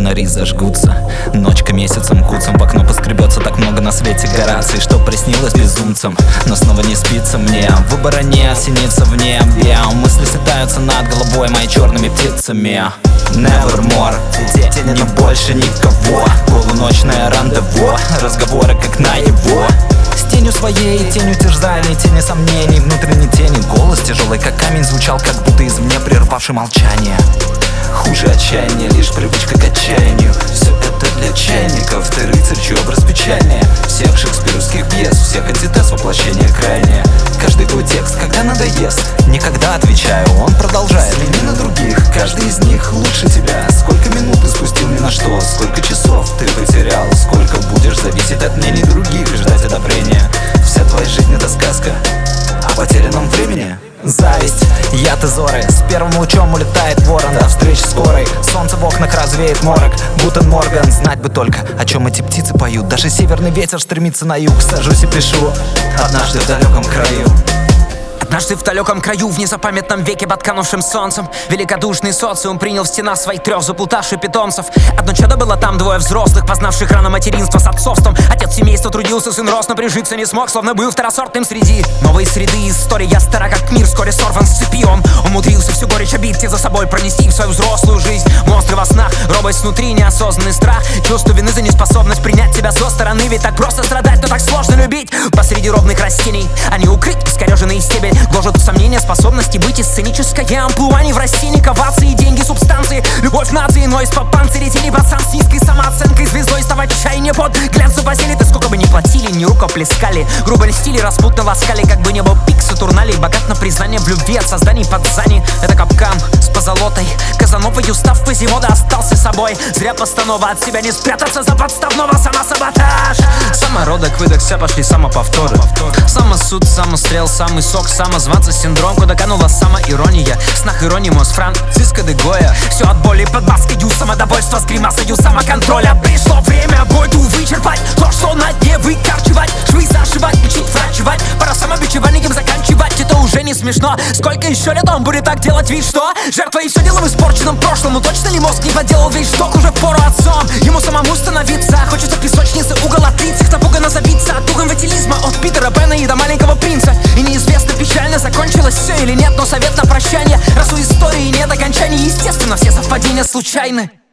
фонари зажгутся. Ночка месяцем куцом в окно поскребется. Так много на свете гораций, что приснилось безумцам. Но снова не спится мне, выбора нет, синица в небе. Мысли слетаются над головой мои черными птицами. Nevermore, день не больше никого. Полуночное рандеву, разговоры как наяву. С тенью своей, тенью терзали, тени сомнений, внутренней тени. Голос тяжелый, как камень, звучал, как будто извне, прервавший молчание. Хуже отчаяния, лишь привычка к отчаянию. Все это для чайников, ты рыцарь, чей образ печальнее всех шекспировских пьес, всех антитез воплощения крайнее. Каждый твой текст, когда надоест, никогда, отвечаю, он продолжает. Взгляни на других, каждый из них лучше тебя. Сколько минут ты спустил ни на что, сколько часов ты потерял, сколько будешь зависеть от мнений других, ждать одобрения. Вся твоя жизнь это сказка о потерянном времени. Зависть, яд и зоры, с первым лучом улетает ворон. До встречи скорой, солнце в окнах развеет морок. Гутен Морган, знать бы только, о чем эти птицы поют. Даже северный ветер стремится на юг. Сажусь и пишу однажды в далеком краю. Однажды в далеком краю, в незапамятном веке под канувшим солнцем, великодушный социум принял в стенах своих 3 заплутавших питомцев. Одно чадо было там, 2 взрослых, познавших рано материнство с отцовством. Отец семейства трудился, сын рос, но прижиться не смог, словно был второсортным среди новой среды. История стара как мир, вскоре сорван с цепи. Он умудрился всю горечь обид за собой пронести в свою взрослую жизнь. Монстры во снах, робость внутри, неосознанный страх, чувство вины за неспособность принять тебя со стороны. Ведь так просто страдать, но так сложно любить. Посреди ровных растений они укрыты, искореженный стебель гложет сомнения способности быть и сценическое амплуа. Не в растении, ковации, деньги, субстанции, любовь нации, но из-под панциря тени пацан с низкой самооценкой, звездой ставать чайне под глянцу басили. Ты сколько бы ни платили, ни рукоплескали, грубо льстили, распутно ласкали, как бы не был пик Сатурналей. Богат на признание в любви от созданий подзаний. Это капкан с позолотой, Казановой устав Квазимода остался собой. Зря постанова, от себя не спрятаться за подставного самосаботаж. Самородок, выдохся, пошли самоповторы. Самосуд, самострел, самый сок, самозванца, синдром, куда канула самоирония. В снах Иронимус, Франциско де Гоя. Все от боли под маскою самодовольства с гримасою самоконтроля. Пришло время бойду вычерпать то, что на дне выкорчевать, швы зашивать, учить врачевать. Пора самобичеванием заканчивать, это уже не смешно. Сколько еще лет он будет так делать вид, что жертва и все дело в испорченном прошлом. Но точно ли мозг не поделал весь шток уже впору отцом? Ему самому становиться хочется песочницы, угол от лиц, их напуганно забиться от духа инфантилизма. От Питера Пэна и до Маленького принца. И неизвестно, печально закончилось все или нет, но совет на прощание. Раз у истории нет окончания, естественно, все совпадения случайны.